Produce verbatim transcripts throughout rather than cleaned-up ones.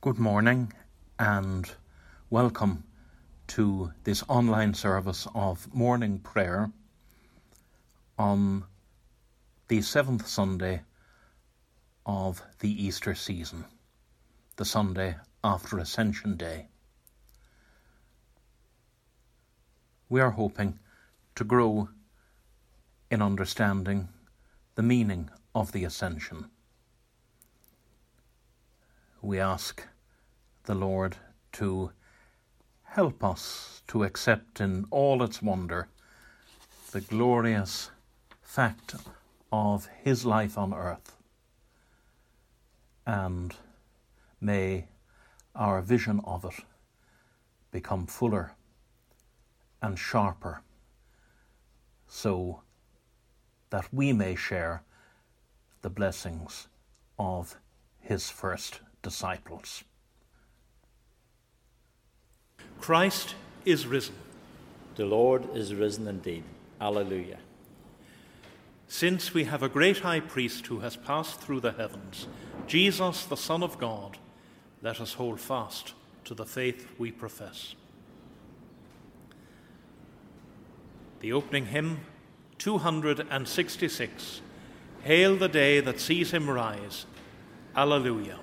Good morning and welcome to this online service of morning prayer on the seventh Sunday of the Easter season, the Sunday after Ascension Day. We are hoping to grow in understanding the meaning of the Ascension. We ask the Lord to help us to accept in all its wonder the glorious fact of his life on earth, and may our vision of it become fuller and sharper, so that we may share the blessings of his first disciples. Christ is risen. The Lord is risen indeed. Alleluia. Since we have a great high priest who has passed through the heavens, Jesus, the Son of God, let us hold fast to the faith we profess. The opening hymn, two hundred sixty-six, Hail the day that sees him rise. Alleluia.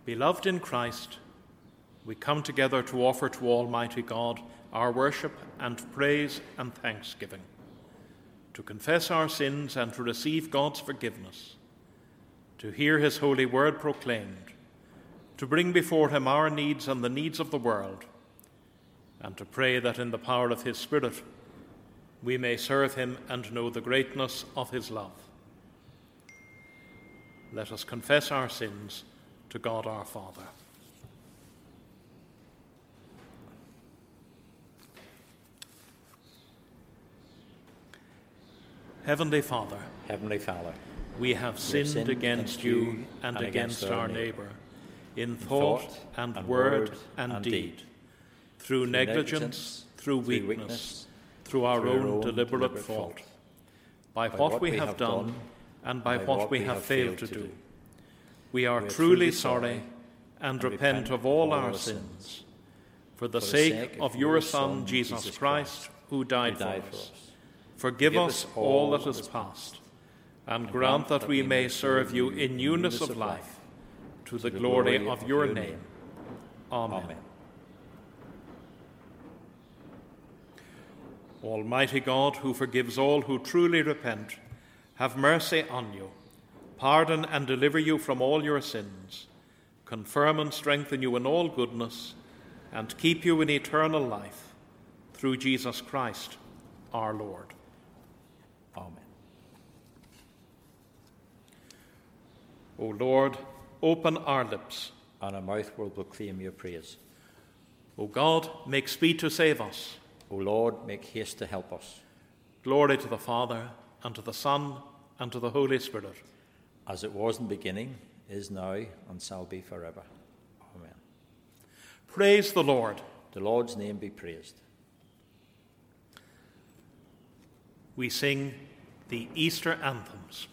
Beloved in Christ, we come together to offer to Almighty God our worship and praise and thanksgiving, to confess our sins and to receive God's forgiveness, to hear his holy word proclaimed, to bring before him our needs and the needs of the world, and to pray that in the power of his Spirit we may serve him and know the greatness of his love. Let us confess our sins to God our Father. Heavenly Father, Heavenly Father, we have sinned, sinned against you and, and against, against our neighbour, in, in thought, thought and, and word and, and deed, deed, through, through negligence, negligence, through weakness, weakness through our through own, own deliberate, deliberate fault, by, by what, what we have, have done and by, by what, what we have failed to do. do. We are we truly sorry and repent of all our sins, for the sake of your Son, Jesus Christ, who died for us. Forgive us all that is past, and grant that we may serve you in newness of life, to the glory of your name. Amen. Almighty God, who forgives all who truly repent, have mercy on you, pardon and deliver you from all your sins, confirm and strengthen you in all goodness, and keep you in eternal life, through Jesus Christ, our Lord. Amen. O Lord, open our lips, and our mouth will proclaim your praise. O God, make speed to save us. O Lord, make haste to help us. Glory to the Father, and to the Son, and to the Holy Spirit. As it was in the beginning, is now, and shall be forever. Amen. Praise the Lord. The Lord's name be praised. We sing the Easter anthems.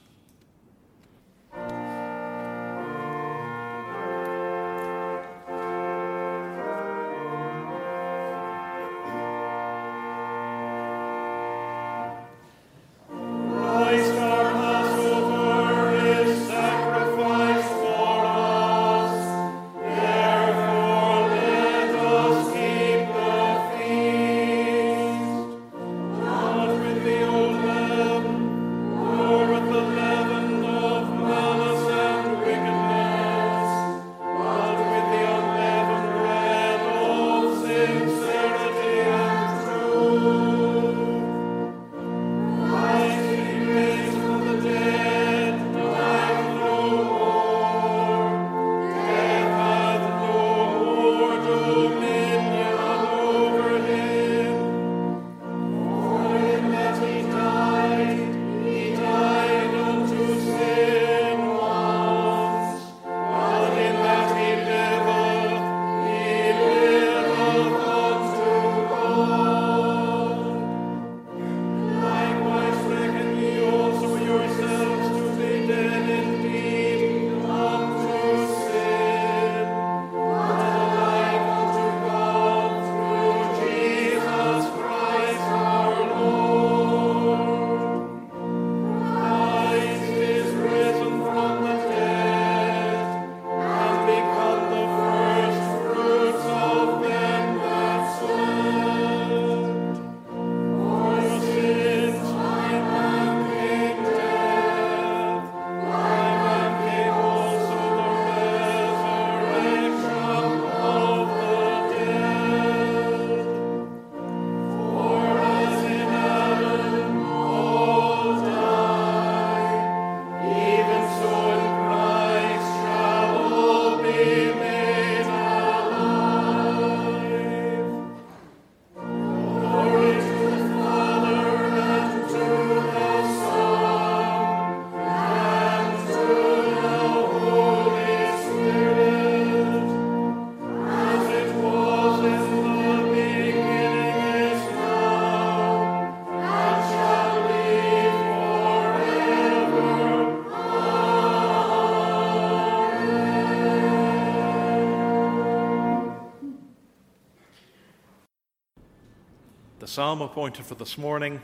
The psalm appointed for this morning,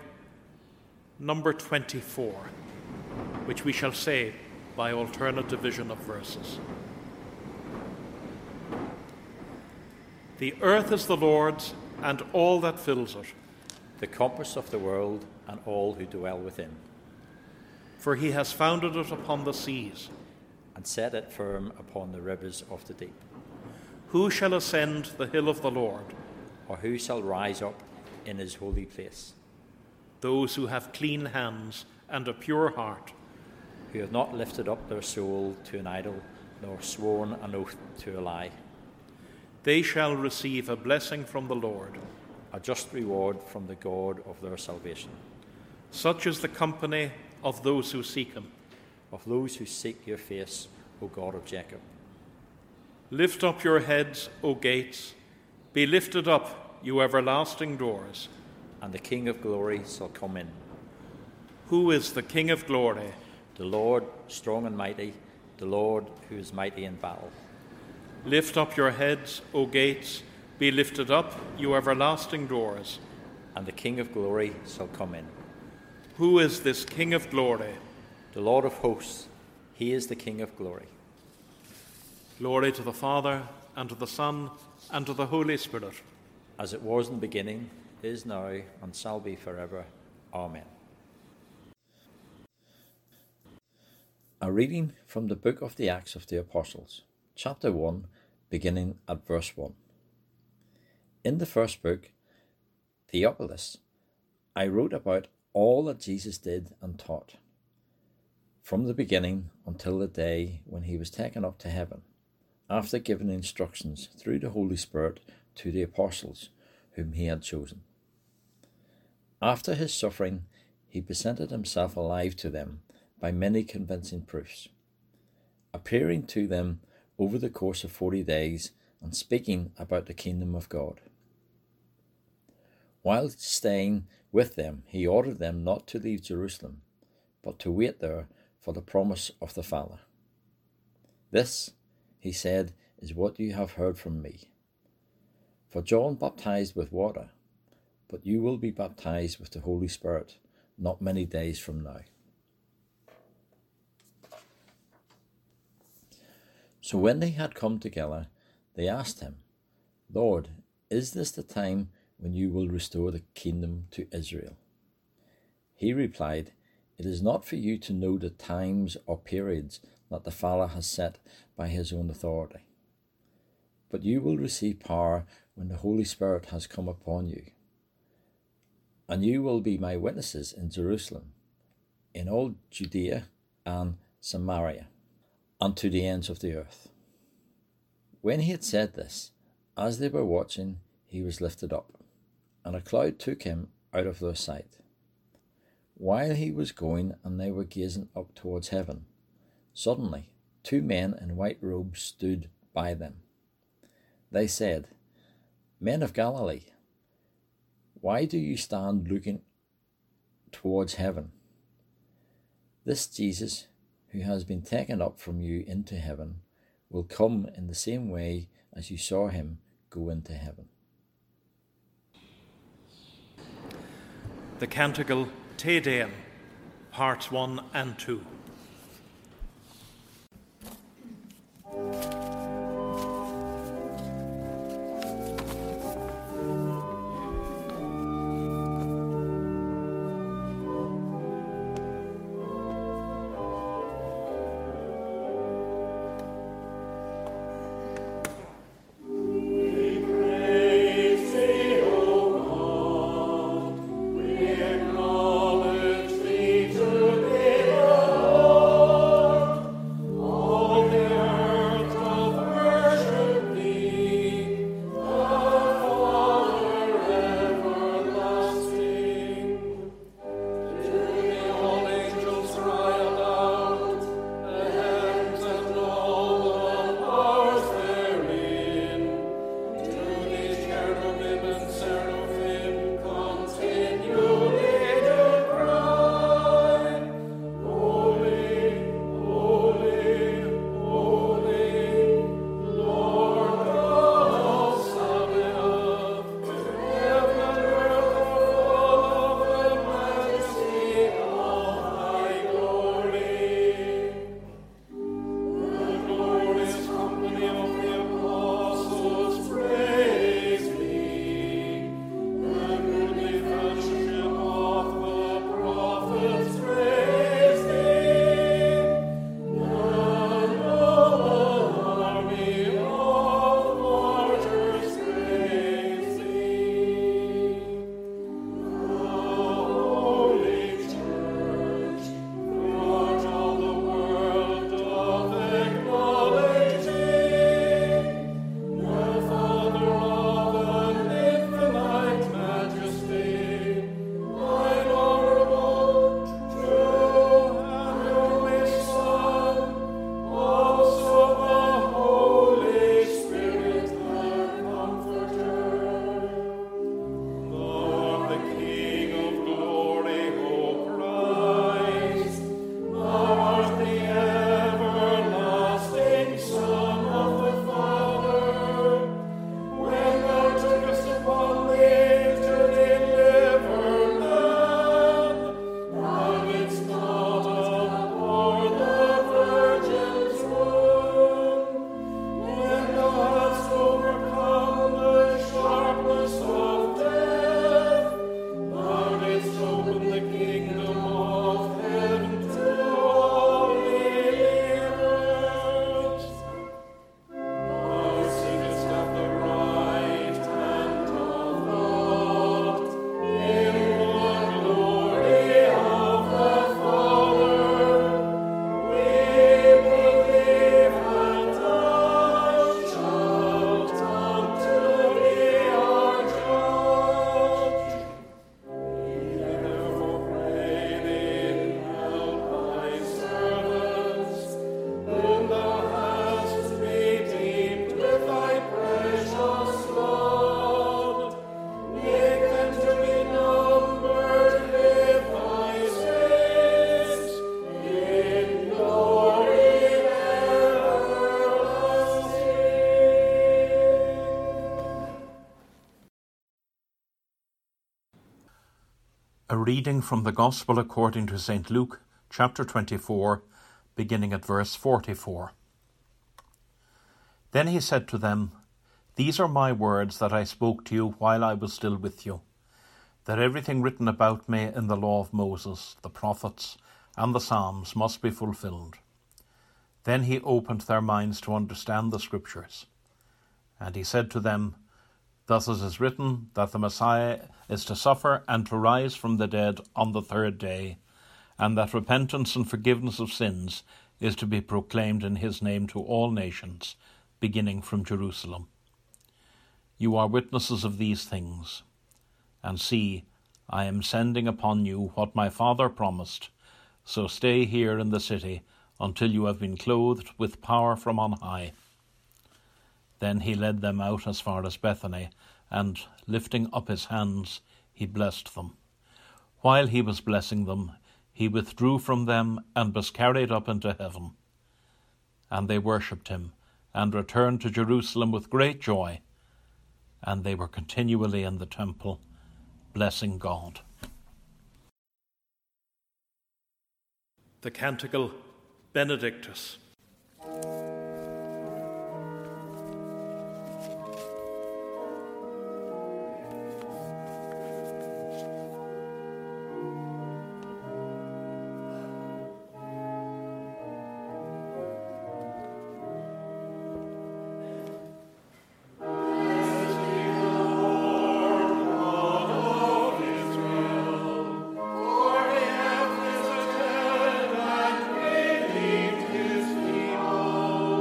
number twenty-four, which we shall say by alternate division of verses. The earth is the Lord's, and all that fills it, the compass of the world and all who dwell within. For he has founded it upon the seas, and set it firm upon the rivers of the deep. Who shall ascend the hill of the Lord? Or who shall rise up in his holy place? Those who have clean hands and a pure heart, who have not lifted up their soul to an idol, nor sworn an oath to a lie. They shall receive a blessing from the Lord, a just reward from the God of their salvation. Such is the company of those who seek him, of those who seek your face, O God of Jacob. Lift up your heads, O gates, be lifted up, you everlasting doors, and the King of glory shall come in. Who is the King of glory? The Lord strong and mighty, the Lord who is mighty in battle. Lift up your heads, O gates, be lifted up, you everlasting doors, and the King of glory shall come in. Who is this King of glory? The Lord of hosts, he is the King of glory. Glory to the Father, and to the Son, and to the Holy Spirit. As it was in the beginning, is now, and shall be forever. Amen. A reading from the book of the Acts of the Apostles, chapter one, beginning at verse one. In the first book, Theophilus, I wrote about all that Jesus did and taught, from the beginning until the day when he was taken up to heaven, after giving instructions through the Holy Spirit to the apostles whom he had chosen. After his suffering, he presented himself alive to them by many convincing proofs, appearing to them over the course of forty days and speaking about the kingdom of God. While staying with them, he ordered them not to leave Jerusalem, but to wait there for the promise of the Father. This, he said, is what you have heard from me. For John baptized with water, but you will be baptized with the Holy Spirit not many days from now. So when they had come together, they asked him, Lord, is this the time when you will restore the kingdom to Israel? He replied, It is not for you to know the times or periods that the Father has set by his own authority. But you will receive power when the Holy Spirit has come upon you. And you will be my witnesses in Jerusalem, in all Judea and Samaria, and to the ends of the earth. When he had said this, as they were watching, he was lifted up, and a cloud took him out of their sight. While he was going and they were gazing up towards heaven, suddenly two men in white robes stood by them. They said, Men of Galilee, why do you stand looking towards heaven? This Jesus, who has been taken up from you into heaven, will come in the same way as you saw him go into heaven. The Canticle Te Deum, parts one and two. Oh A reading from the Gospel according to Saint Luke, chapter twenty-four, beginning at verse forty-four. Then he said to them, "These are my words that I spoke to you while I was still with you, that everything written about me in the law of Moses, the prophets, and the Psalms must be fulfilled." Then he opened their minds to understand the Scriptures. And he said to them, "Thus it is written that the Messiah is to suffer and to rise from the dead on the third day, and that repentance and forgiveness of sins is to be proclaimed in his name to all nations, beginning from Jerusalem. You are witnesses of these things. And see, I am sending upon you what my Father promised, so stay here in the city until you have been clothed with power from on high." Then he led them out as far as Bethany, and, lifting up his hands, he blessed them. While he was blessing them, he withdrew from them and was carried up into heaven. And they worshipped him, and returned to Jerusalem with great joy. And they were continually in the temple, blessing God. The Canticle Benedictus. His people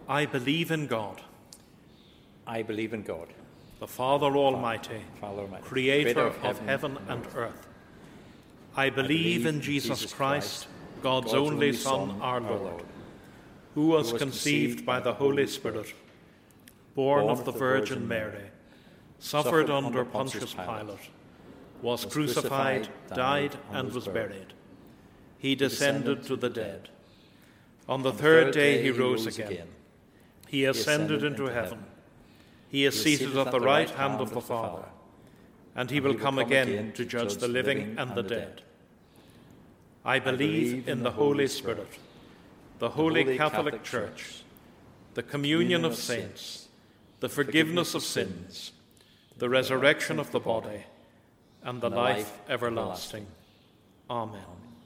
I believe in God, I believe in God, the Father Almighty, Father Almighty, Creator of heaven and earth. I believe in Jesus Christ, God's only Son, our Lord, who was conceived by the Holy Spirit, born of the Virgin Mary, suffered under Pontius Pilate, was crucified, died, and was buried. He descended to the dead. On the third day he rose again. He ascended into heaven. He is seated at the right hand of the Father, and he will come again to judge the living and the dead. I believe in the Holy Spirit, the Holy Catholic Church, the communion of saints, the forgiveness of sins, the resurrection of the body, and the life everlasting. Amen.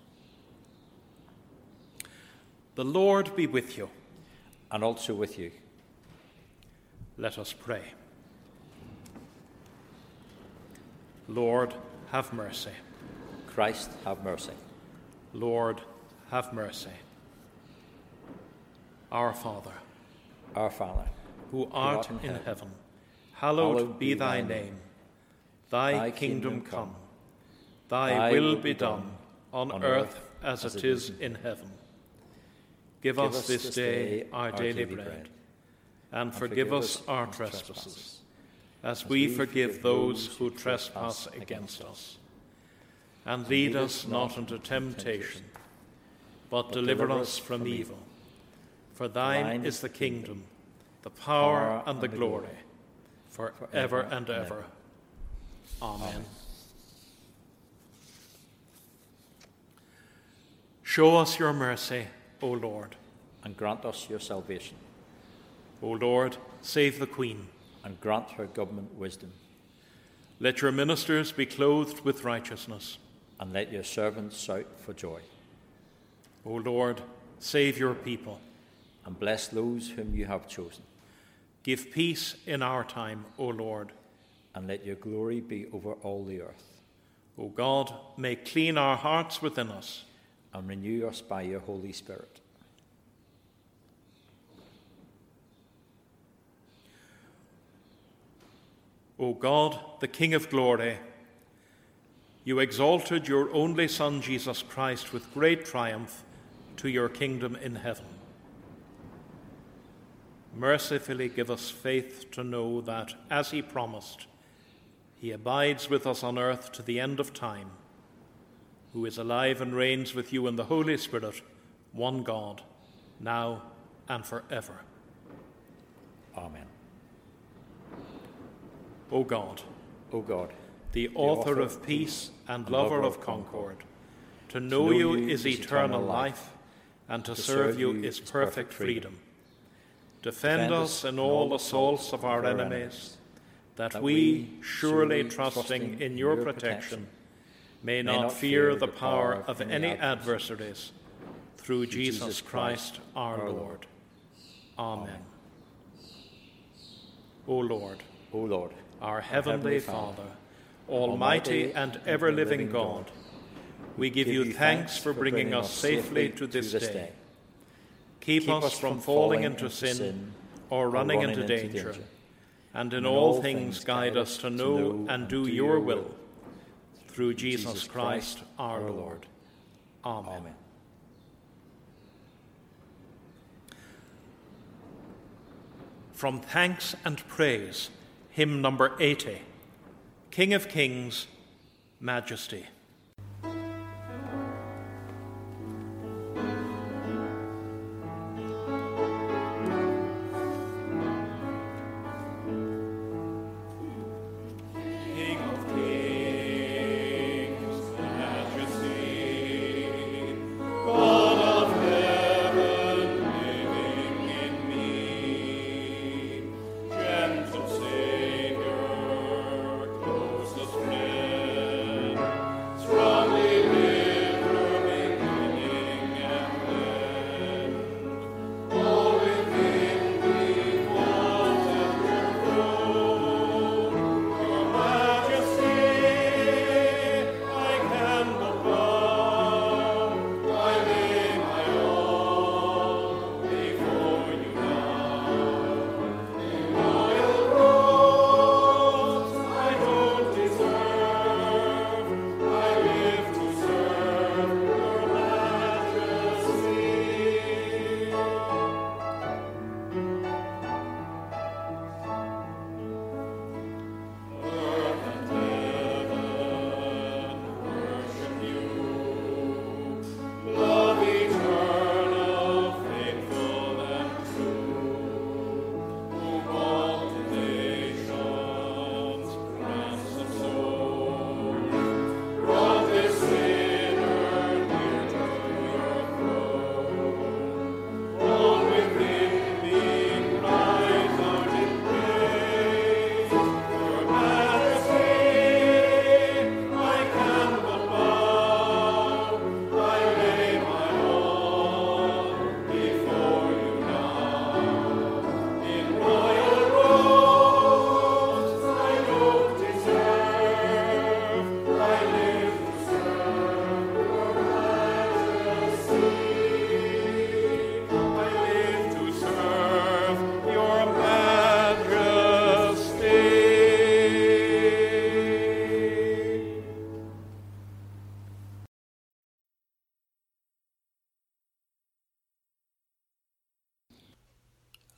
The Lord be with you. And also with you. Let us pray. Lord, have mercy. Christ, have mercy. Lord, have mercy. Our Father, Our Father, who art in heaven, heaven hallowed, hallowed be thy name. Thy, thy kingdom come. Thy, thy will be done on, on earth as, as it is in heaven. Give, Give us this day our daily bread, bread and forgive us our trespasses, as we forgive those who trespass against us. And lead us not into temptation, but deliver us from evil. For thine is the kingdom, the power, and the glory, for ever and ever. Amen. Show us your mercy, O Lord. And grant us your salvation. O Lord, save the Queen. And grant her government wisdom. Let your ministers be clothed with righteousness. And let your servants shout for joy. O Lord, save your people. And bless those whom you have chosen. Give peace in our time, O Lord. And let your glory be over all the earth. O God, make clean our hearts within us. And renew us by your Holy Spirit. O God, the King of glory, you exalted your only Son, Jesus Christ, with great triumph to your kingdom in heaven. Mercifully give us faith to know that, as he promised, he abides with us on earth to the end of time, who is alive and reigns with you in the Holy Spirit, one God, now and forever. Amen. O God, O God, the, the author, author of peace and, and lover of concord, to know, to know you is eternal life, and to, to serve you is perfect freedom. Defend, Defend us in all assaults of our enemies, that, that we, surely trusting in your protection, may not fear the power of any adversaries, through Jesus Christ our Lord. Amen. O Lord, O Lord, our heavenly Father, almighty and ever-living God, we give you thanks for bringing us safely to this day. Keep us from falling into sin or running into danger, and in all things guide us to know and do your will, through Jesus Christ our Lord. Amen. From Thanks and Praise, hymn number eighty, King of Kings, Majesty.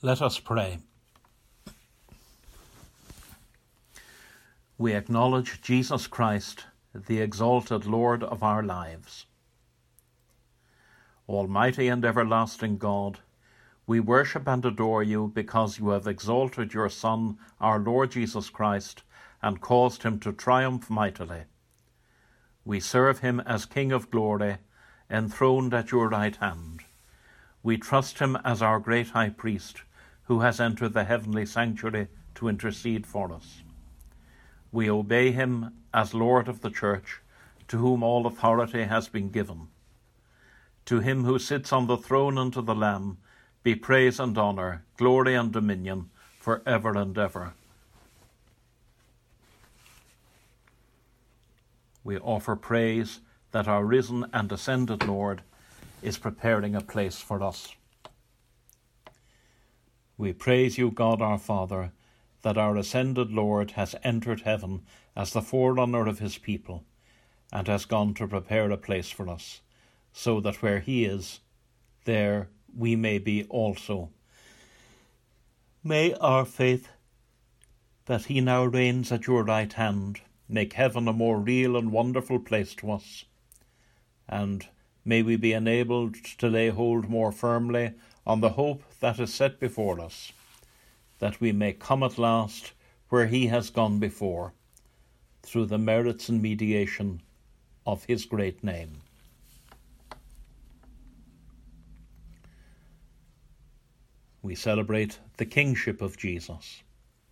Let us pray. We acknowledge Jesus Christ, the exalted Lord of our lives. Almighty and everlasting God, we worship and adore you because you have exalted your Son, our Lord Jesus Christ, and caused him to triumph mightily. We serve him as King of glory, enthroned at your right hand. We trust him as our great high priest, who has entered the heavenly sanctuary to intercede for us. We obey him as Lord of the Church, to whom all authority has been given. To him who sits on the throne and to the Lamb be praise and honour, glory and dominion, for ever and ever. We offer praise that our risen and ascended Lord is preparing a place for us. We praise you, God our Father, that our ascended Lord has entered heaven as the forerunner of his people, and has gone to prepare a place for us, so that where he is, there we may be also. May our faith that he now reigns at your right hand make heaven a more real and wonderful place to us, and may we be enabled to lay hold more firmly on the hope that is set before us, that we may come at last where he has gone before, through the merits and mediation of his great name. We celebrate the kingship of Jesus.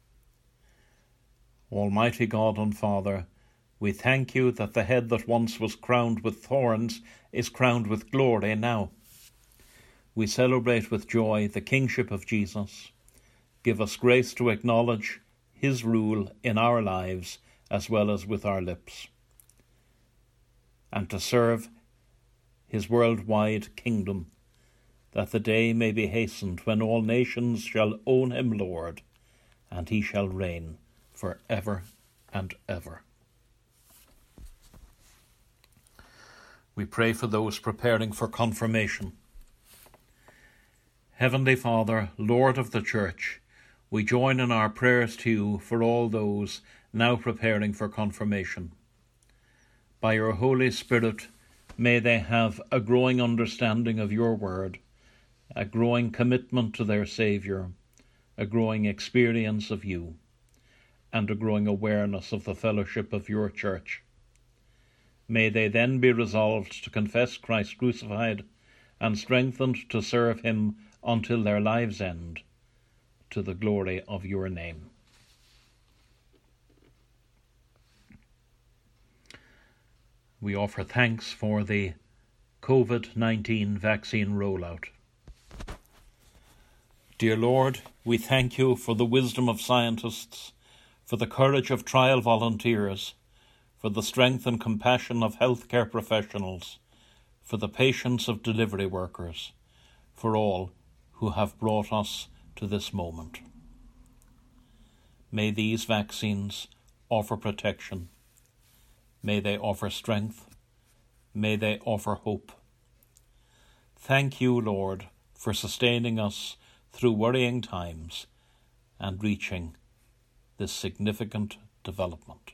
Almighty God and Father, we thank you that the head that once was crowned with thorns is crowned with glory now. We celebrate with joy the kingship of Jesus. Give us grace to acknowledge his rule in our lives as well as with our lips, and to serve his worldwide kingdom, that the day may be hastened when all nations shall own him Lord, and he shall reign for ever and ever. We pray for those preparing for confirmation. Heavenly Father, Lord of the Church, we join in our prayers to you for all those now preparing for confirmation. By your Holy Spirit, may they have a growing understanding of your word, a growing commitment to their Saviour, a growing experience of you, and a growing awareness of the fellowship of your Church. May they then be resolved to confess Christ crucified and strengthened to serve him until their lives' end, to the glory of your name. We offer thanks for the COVID nineteen vaccine rollout. Dear Lord, we thank you for the wisdom of scientists, for the courage of trial volunteers, for the strength and compassion of healthcare professionals, for the patience of delivery workers, for all who have brought us to this moment. May these vaccines offer protection. May they offer strength. May they offer hope. Thank you, Lord, for sustaining us through worrying times and reaching this significant development.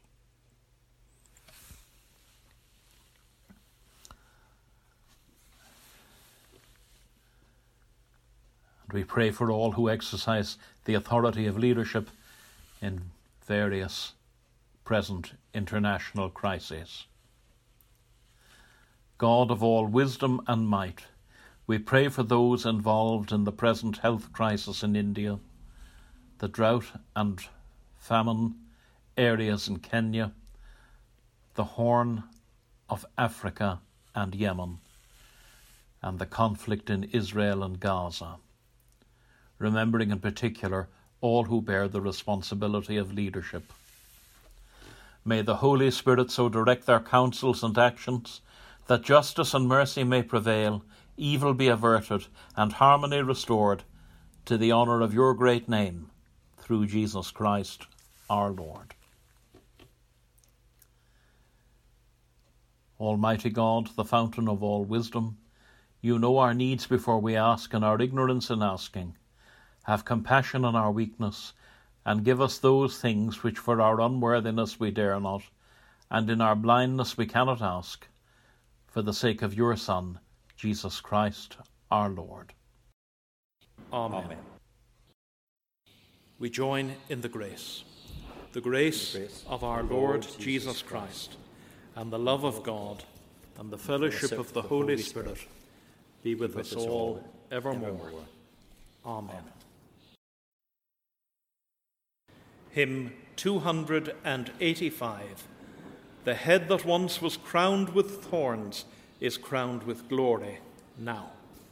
And we pray for all who exercise the authority of leadership in various present international crises. God of all wisdom and might, we pray for those involved in the present health crisis in India, the drought and famine areas in Kenya, the Horn of Africa and Yemen, and the conflict in Israel and Gaza, remembering in particular all who bear the responsibility of leadership. May the Holy Spirit so direct their counsels and actions that justice and mercy may prevail, evil be averted, and harmony restored, to the honour of your great name, through Jesus Christ our Lord. Almighty God, the fountain of all wisdom, you know our needs before we ask and our ignorance in asking. Have compassion on our weakness, and give us those things which for our unworthiness we dare not, and in our blindness we cannot ask, for the sake of your Son, Jesus Christ, our Lord. Amen. Amen. We join in the grace. The grace, the grace of our Lord, Lord Jesus, Jesus Christ, and the love of God, and the fellowship of the Holy Spirit, be with, with us all evermore. evermore. Amen. Amen. Hymn two hundred eighty-five. The head that once was crowned with thorns is crowned with glory now.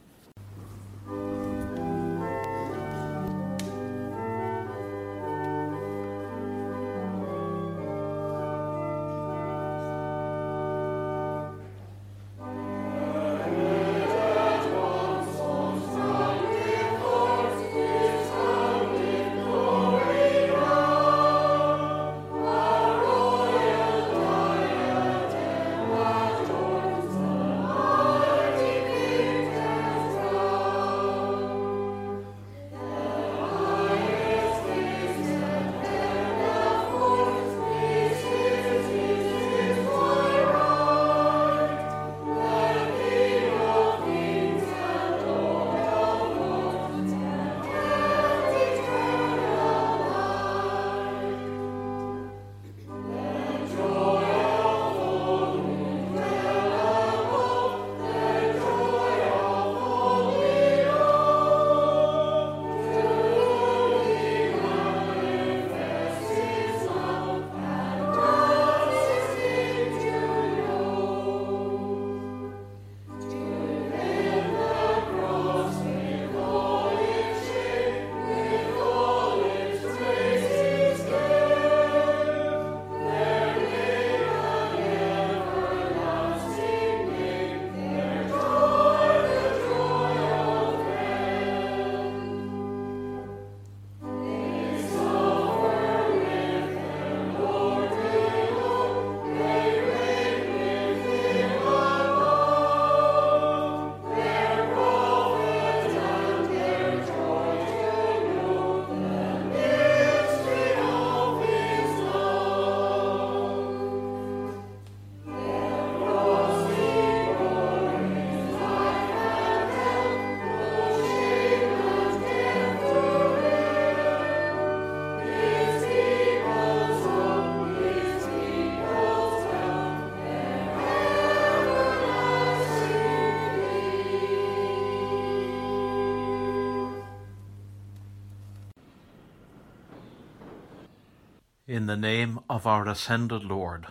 In the name of our ascended Lord.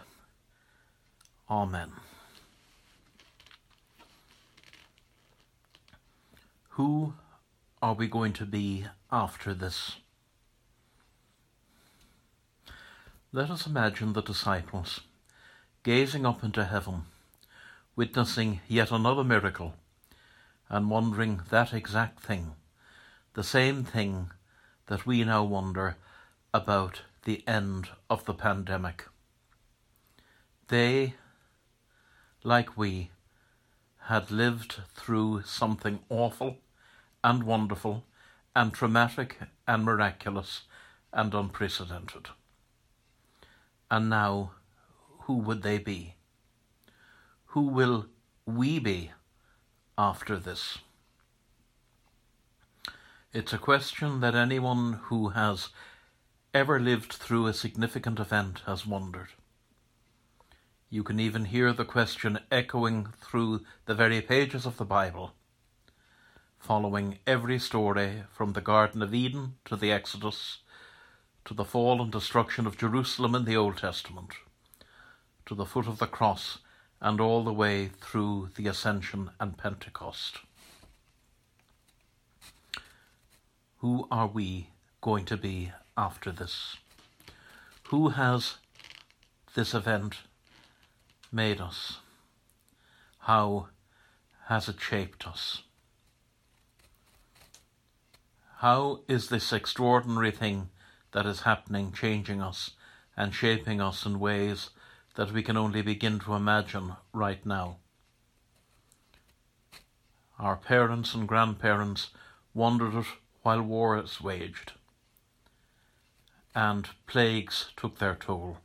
Amen. Who are we going to be after this? Let us imagine the disciples gazing up into heaven, witnessing yet another miracle, and wondering that exact thing, the same thing that we now wonder about the end of the pandemic. They, like we, had lived through something awful and wonderful and traumatic and miraculous and unprecedented. And now, who would they be? Who will we be after this? It's a question that anyone who has ever lived through a significant event has wondered. You can even hear the question echoing through the very pages of the Bible, following every story from the Garden of Eden to the Exodus, to the fall and destruction of Jerusalem in the Old Testament, to the foot of the cross, and all the way through the Ascension and Pentecost. Who are we going to be after this? Who has this event made us? How has it shaped us? How is this extraordinary thing that is happening changing us and shaping us in ways that we can only begin to imagine right now? Our parents and grandparents wondered at while war is waged, and plagues took their toll,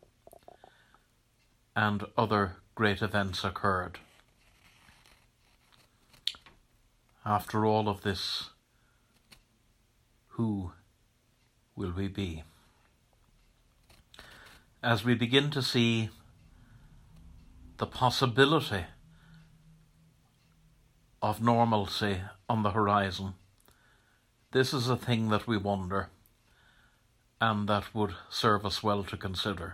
and other great events occurred. After all of this, who will we be? As we begin to see the possibility of normalcy on the horizon, this is a thing that we wonder, and that would serve us well to consider.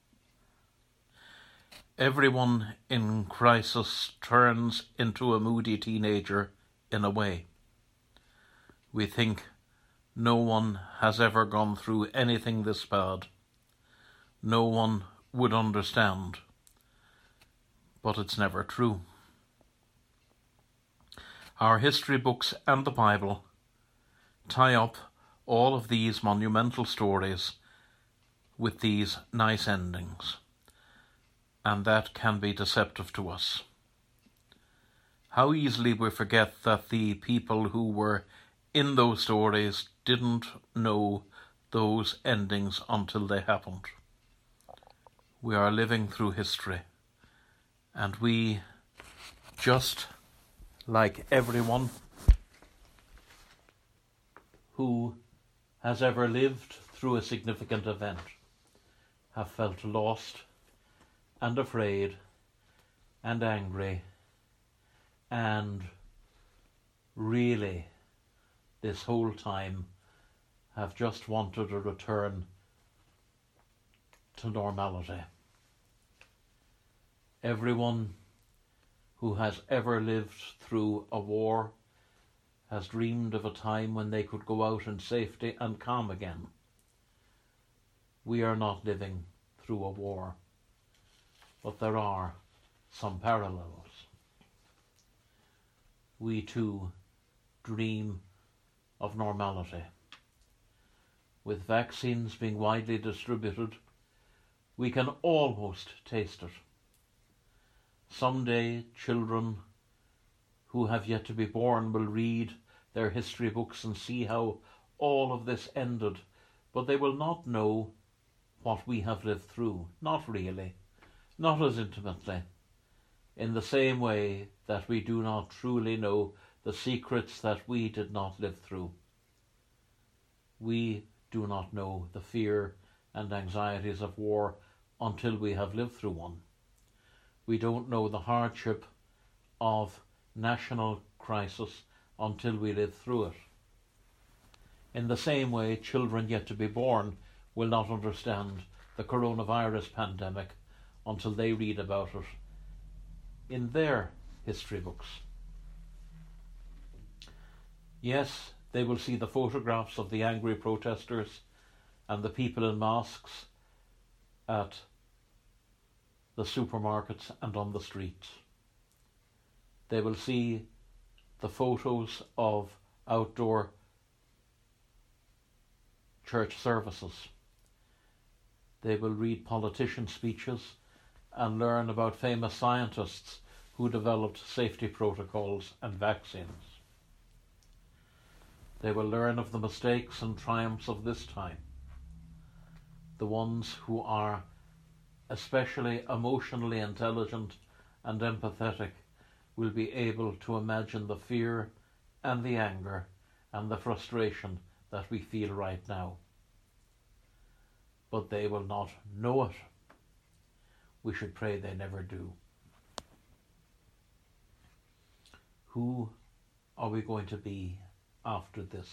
Everyone in crisis turns into a moody teenager in a way. We think no one has ever gone through anything this bad. No one would understand. But it's never true. Our history books and the Bible tie up all of these monumental stories with these nice endings, and that can be deceptive to us. How easily we forget that the people who were in those stories didn't know those endings until they happened. We are living through history, and we, just like everyone who has ever lived through a significant event, have felt lost and afraid and angry and really this whole time have just wanted a return to normality. Everyone who has ever lived through a war has dreamed of a time when they could go out in safety and calm again. We are not living through a war, but there are some parallels. We too dream of normality. With vaccines being widely distributed, we can almost taste it. Someday, children who have yet to be born will read their history books and see how all of this ended, but they will not know what we have lived through. Not really, not as intimately, in the same way that we do not truly know the secrets that we did not live through. We do not know the fear and anxieties of war until we have lived through one. We don't know the hardship of national crisis until we live through it. In the same way, children yet to be born will not understand the coronavirus pandemic until they read about it in their history books. Yes, they will see the photographs of the angry protesters and the people in masks at the supermarkets and on the streets. They will see the photos of outdoor church services. They will read politician speeches and learn about famous scientists who developed safety protocols and vaccines. They will learn of the mistakes and triumphs of this time. The ones who are especially emotionally intelligent and empathetic will be able to imagine the fear and the anger and the frustration that we feel right now. But they will not know it. We should pray they never do. Who are we going to be after this?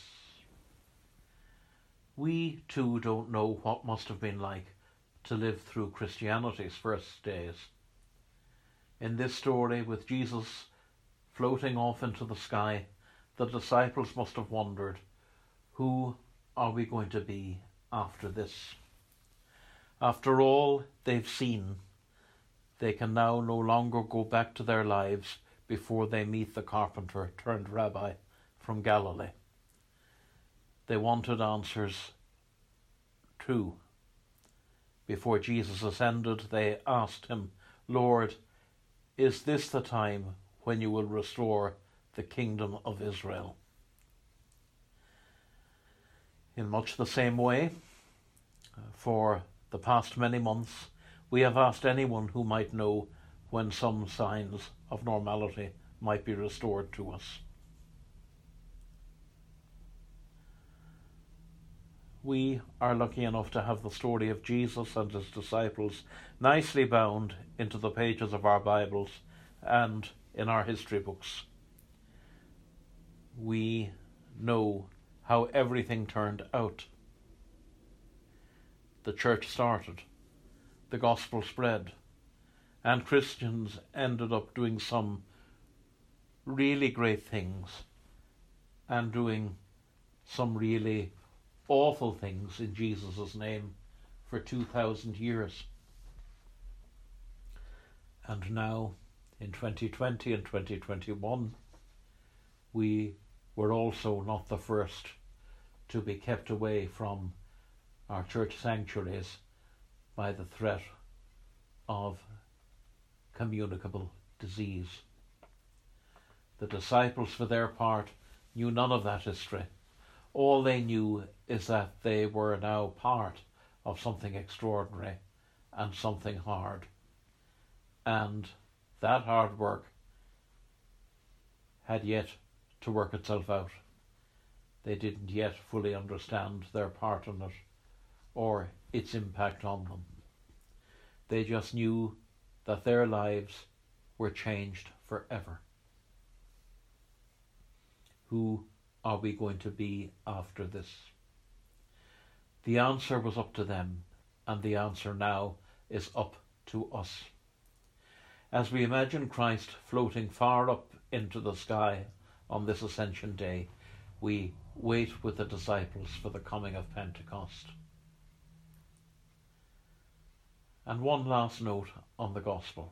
We too don't know what must have been like to live through Christianity's first days. In this story, with Jesus floating off into the sky, the disciples must have wondered, who are we going to be after this? After all they've seen, they can now no longer go back to their lives before they meet the carpenter turned rabbi from Galilee. They wanted answers too. Before Jesus ascended, they asked him, Lord, is this the time when you will restore the kingdom of Israel? In much the same way, for the past many months, we have asked anyone who might know when some signs of normality might be restored to us. We are lucky enough to have the story of Jesus and his disciples nicely bound into the pages of our Bibles and in our history books. We know how everything turned out. The church started, the gospel spread, and Christians ended up doing some really great things and doing some really awful things in Jesus' name for two thousand years. And now, in twenty twenty and twenty twenty-one, we were also not the first to be kept away from our church sanctuaries by the threat of communicable disease. The disciples, for their part, knew none of that history. All they knew is that they were now part of something extraordinary and something hard. And that hard work had yet to work itself out. They didn't yet fully understand their part in it or its impact on them. They just knew that their lives were changed forever. Who are we going to be after this? The answer was up to them, and the answer now is up to us. As we imagine Christ floating far up into the sky on this Ascension Day, we wait with the disciples for the coming of Pentecost. And one last note on the gospel.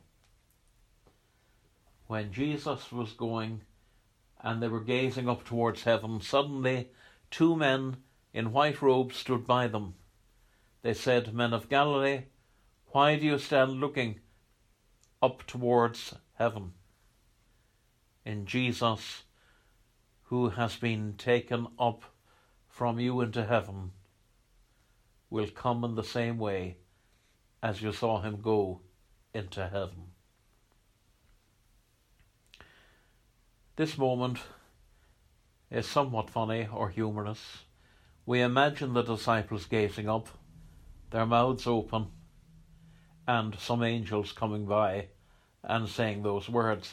When Jesus was going and they were gazing up towards heaven, suddenly two men in white robes stood by them. They said, "Men of Galilee, why do you stand looking up towards heaven? In Jesus, who has been taken up from you into heaven, will come in the same way as you saw him go into heaven." This moment is somewhat funny or humorous. We imagine the disciples gazing up, their mouths open, and some angels coming by and saying those words.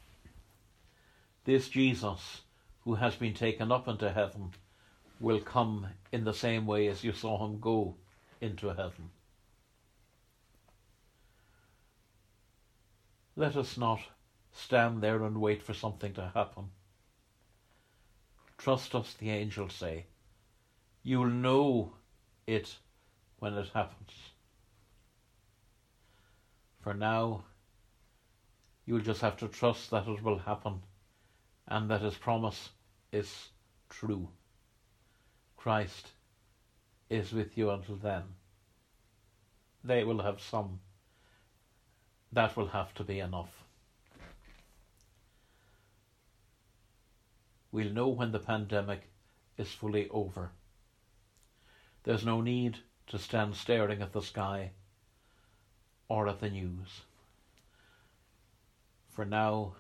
This Jesus, who has been taken up into heaven, will come in the same way as you saw him go into heaven. Let us not stand there and wait for something to happen. Trust us, the angels say. You'll know it when it happens. For now, you'll just have to trust that it will happen and that his promise is true. Christ is with you until then. They will have some. That will have to be enough. We'll know when the pandemic is fully over. There's no need to stand staring at the sky or at the news. For now,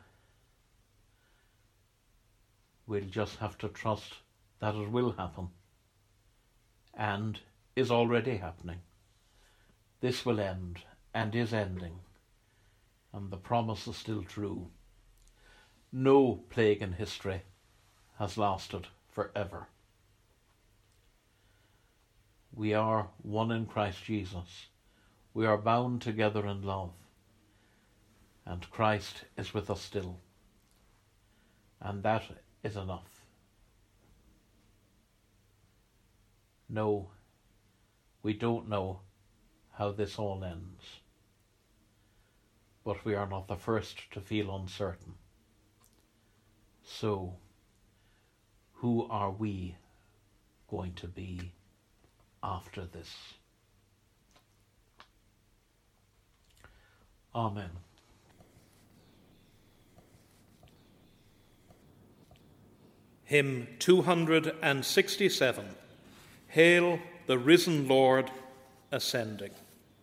we'll just have to trust that it will happen and is already happening. This will end and is ending, and the promise is still true. No plague in history has lasted forever. We are one in Christ Jesus. We are bound together in love, and Christ is with us still, and that is enough. No, we don't know how this all ends, but we are not the first to feel uncertain. So, who are we going to be after this? Amen. Hymn two hundred sixty-seven, Hail the risen Lord ascending.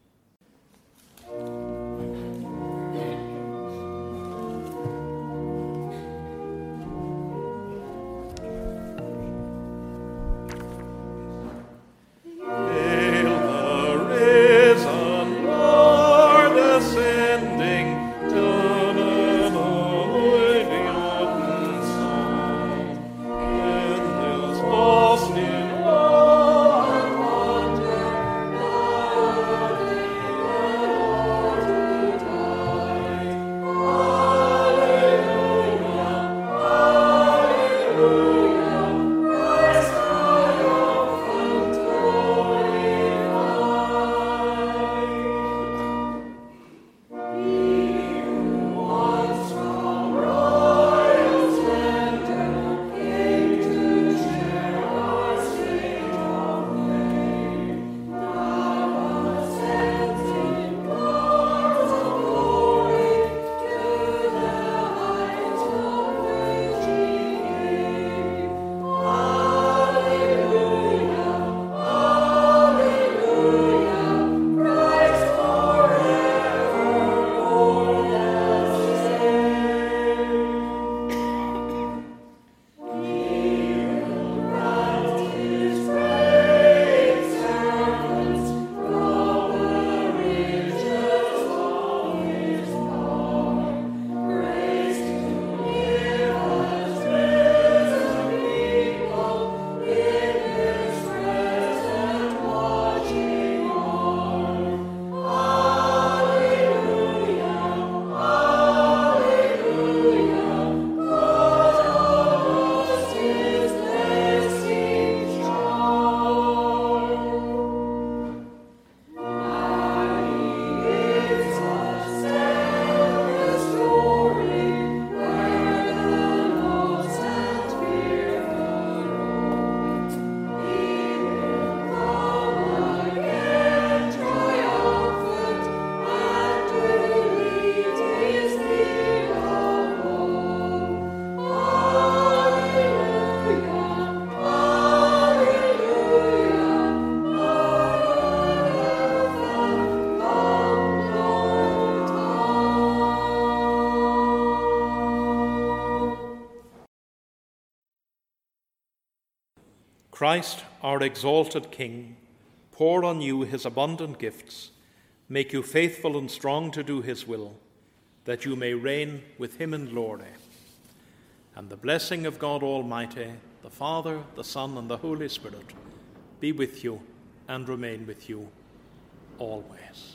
Christ, our exalted King, pour on you his abundant gifts, make you faithful and strong to do his will, that you may reign with him in glory. And the blessing of God Almighty, the Father, the Son, and the Holy Spirit, be with you and remain with you always.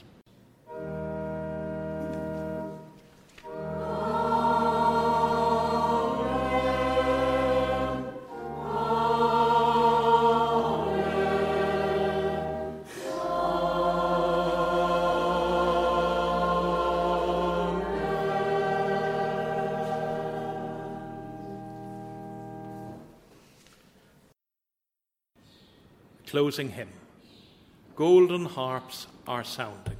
Closing hymn. Golden harps are sounding.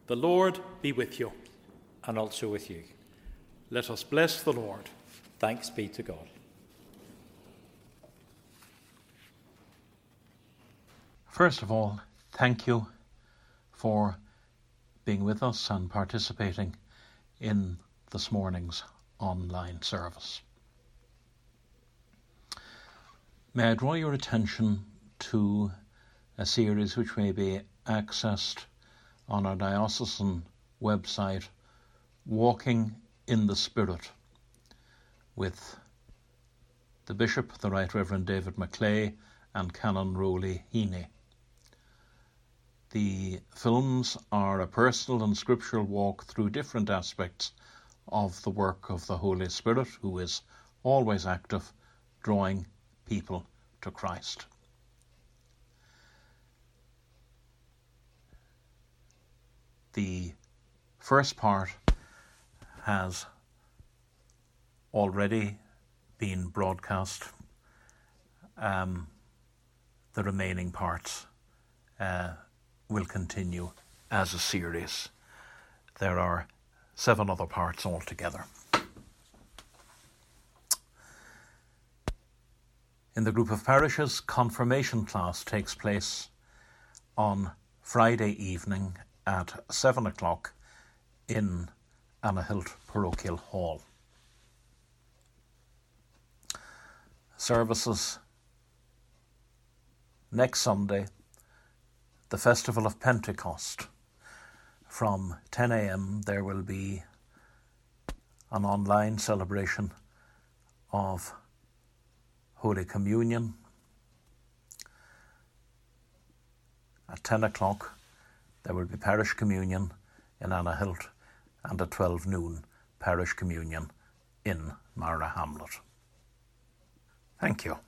The Lord be with you. And also with you. Let us bless the Lord. Thanks be to God. First of all, thank you for being with us and participating in this morning's online service. May I draw your attention to a series which may be accessed on our diocesan website, Walking in the Spirit, with the Bishop, the Right Reverend David Maclay, and Canon Rowley Heaney. The films are a personal and scriptural walk through different aspects of the work of the Holy Spirit, who is always active, drawing people to Christ. The first part has already been broadcast. Um, the remaining parts uh, will continue as a series. There are seven other parts altogether. In the group of parishes, confirmation class takes place on Friday evening at seven o'clock in Annahilt Parochial Hall. Services next Sunday, the Festival of Pentecost. From ten a.m. there will be an online celebration of Holy Communion. At ten o'clock there will be Parish Communion in Annahilt, and at twelve noon Parish Communion in Marra Hamlet. Thank you.